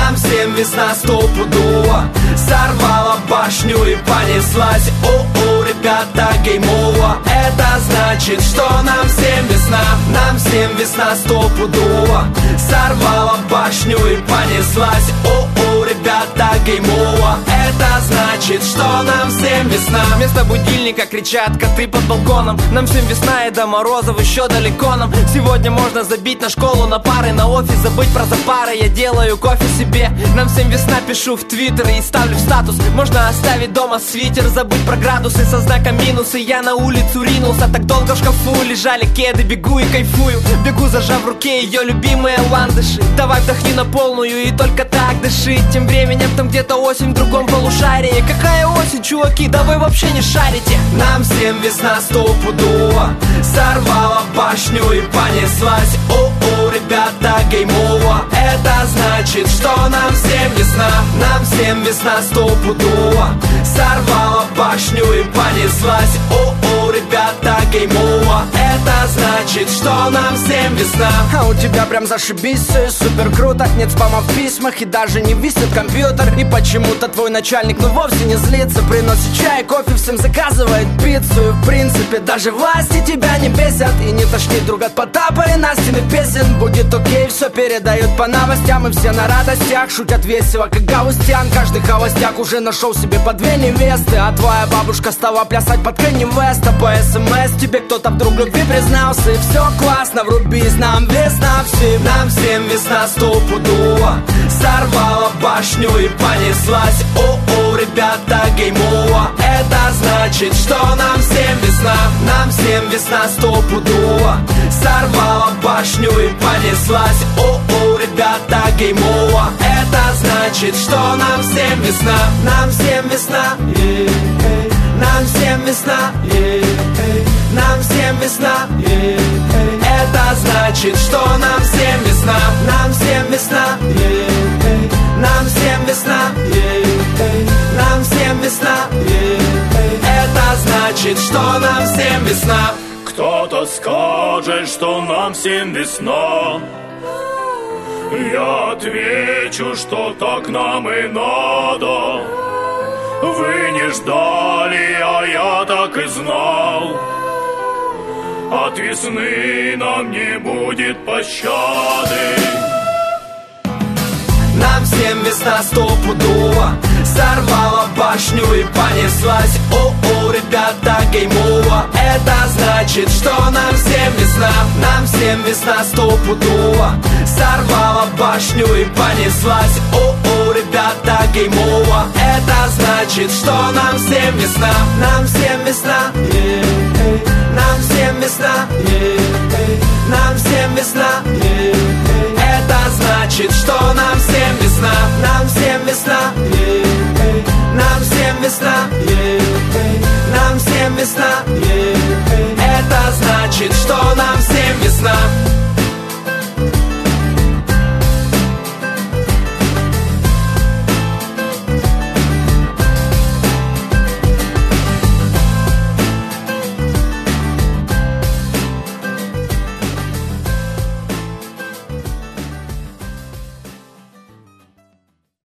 Нам всем весна стопудово. Сорвала башню и понеслась. О-о, ребята, гейм-овер. Это значит, что нам всем весна. Нам всем весна стопудово. Сорвала башню и понеслась. О-о, ребята, гейм-овер. Это значит, что нам всем весна. Вместо будильника кричат коты под балконом. Нам всем весна и до морозов еще далеко нам. Сегодня можно забить на школу, на пары, на офис, забыть про запары. Я делаю кофе себе. Нам всем весна, пишу в твиттер и ставлю в статус. Можно оставить дома свитер, забыть про градусы со знаком минусы. Я на улицу ринулся, так долго в шкафу лежали кеды. Бегу и кайфую, бегу зажав в руке ее любимые ландыши. Давай вдохни на полную и только так дыши. Тем временем там где-то осень в другом полушарии. Какая осень, чуваки, да вы вообще не шарите. Нам всем весна стопудово. Сорвала башню и понеслась. О-о, ребята, гейм-овер. Это значит, что нам всем весна. Нам всем весна стопудово. Сорвала башню и понеслась. О-о, ребята, гейм-овер. Это значит, что нам всем весна. А у тебя прям зашибись, все супер круто. Нет спама в письмах и даже не висит компьютер. И почему-то твой начальник ну вовсе не злится. Приносит чай, кофе, всем заказывает пиццу. И в принципе даже власти тебя не бесят. И не тошнит друг от Потапа и Настиных песен. Будет окей, все передают по новостям. И все на радостях шутят весело, как Гаустян. Каждый холостяк уже нашел себе по две невесты. А твоя бабушка стала плясать под Кэнни Веста. По СМС тебе кто-то вдруг в любви признался. И все классно, врубись, нам весна всем. Нам всем весна стопудово. Сорвала башню и понеслась. О-о, ребята, гейм-овер. Это значит, что нам всем весна. Нам всем весна стопудово. Сорвала башню и понеслась. О-о, ребята, гейм-овер. Это значит, что нам всем весна. Нам всем весна. Нам всем весна. Нам всем весна. Это значит, что нам всем весна. Нам всем весна. Нам всем весна. Нам всем весна. Это значит, что нам всем весна. Кто-то скажет, что нам всем весна. Я отвечу, что так нам и надо. Вы не ждали, а я так и знал. От весны нам не будет пощады. Нам всем весна стопудово. Сорвала башню и понеслась. О-о, ребята, гейм-овер. Это значит, что нам всем весна. Нам всем весна стопудово. Сорвала башню и понеслась. О-о, ребята, гейм-овер. Это значит, что нам всем весна. Нам всем весна. Нам всем весна. Нам всем весна. Это значит, что нам всем весна. Нам всем весна. Нам всем весна. Нам всем весна. Это значит, что нам всем весна.